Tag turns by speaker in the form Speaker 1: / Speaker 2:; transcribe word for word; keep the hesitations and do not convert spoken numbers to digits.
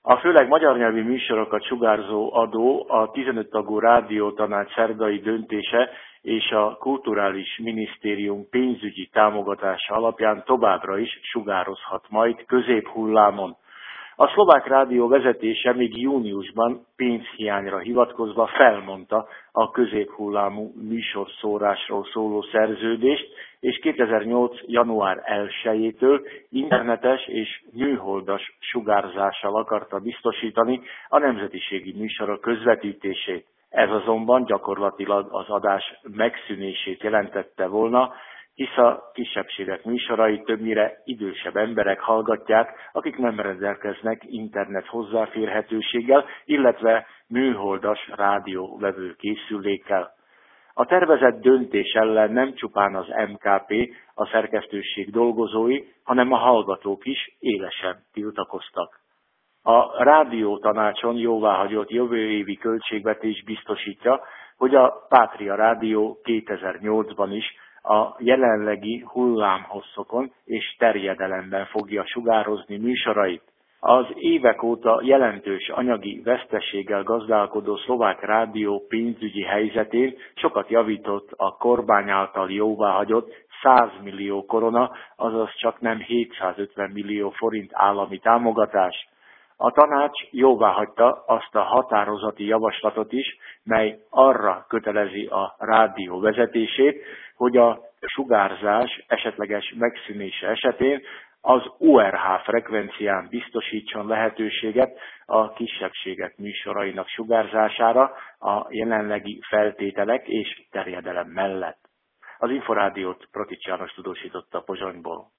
Speaker 1: A főleg magyar nyelvű műsorokat sugárzó adó a tizenöt tagú rádiótanács szerdai döntése és a Kulturális Minisztérium pénzügyi támogatása alapján továbbra is sugározhat majd középhullámon. A szlovák rádió vezetése még júniusban pénzhiányra hivatkozva felmondta a középhullámú műsorszórásról szóló szerződést, és kétezer-nyolc. január elsejétől internetes és műholdas sugárzással akarta biztosítani a nemzetiségi műsorok közvetítését. Ez azonban gyakorlatilag az adás megszűnését jelentette volna, hisz a kisebbségek műsorai többnyire idősebb emberek hallgatják, akik nem rendelkeznek internet hozzáférhetőséggel, illetve műholdas rádióvevő készülékkel. A tervezett döntés ellen nem csupán az em ká pé, a szerkesztőség dolgozói, hanem a hallgatók is élesen tiltakoztak. A rádiótanácson jóváhagyott jövő évi költségvetés biztosítja, hogy a Pátria Rádió kétezer-nyolcban is a jelenlegi hullámhosszokon és terjedelemben fogja sugározni műsorait. Az évek óta jelentős anyagi veszteséggel gazdálkodó szlovák rádió pénzügyi helyzetén sokat javított a kormány által jóváhagyott száz millió korona, azaz csak nem hétszázötven millió forint állami támogatás. A tanács jóváhagyta azt a határozati javaslatot is, mely arra kötelezi a rádió vezetését, hogy a sugárzás esetleges megszűnése esetén az u er há frekvencián biztosítson lehetőséget a kisebbségek műsorainak sugárzására a jelenlegi feltételek és terjedelem mellett. Az Inforádiót Protics János tudósította Pozsonyból.